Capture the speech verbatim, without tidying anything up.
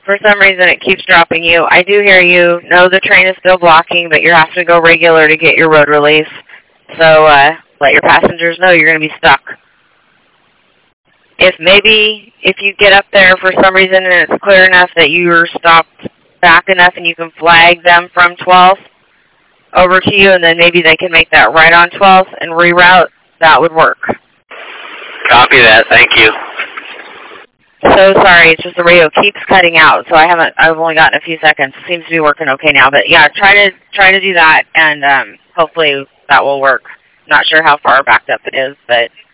For some reason, it keeps dropping you. I do hear you. No, the train is still blocking, but you're having to go regular to get your road release. So uh, let your passengers know you're going to be stuck. If maybe if you get up there for some reason and it's clear enough that you're stopped back enough and you can flag them from twelfth over to you, and then maybe they can make that right on twelfth and reroute, that would work. Copy that. Thank you. So sorry, it's just the radio keeps cutting out, so I haven't. I've only gotten a few seconds. It seems to be working okay now, but yeah, try to try to do that, and um, hopefully that will work. Not sure how far backed up it is, but